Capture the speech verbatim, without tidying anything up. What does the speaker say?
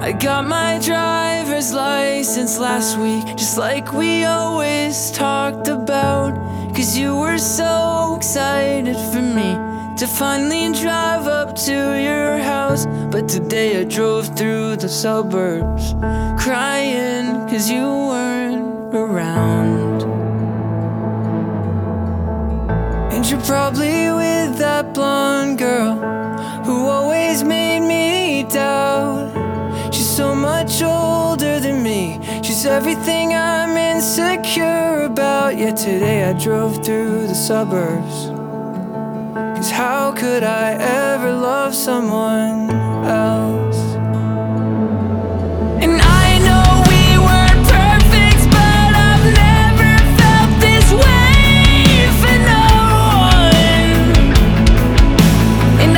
I got my driver's license last week, just like we always talked about. Cause you were so excited for me to finally drive up to your house. But today I drove through the suburbs, crying cause you weren't around. And you're probably with that blonde girl who always made me doubt. She's so much older than me, she's everything I'm insecure about. Yet today I drove through the suburbs, cause how could I ever love someone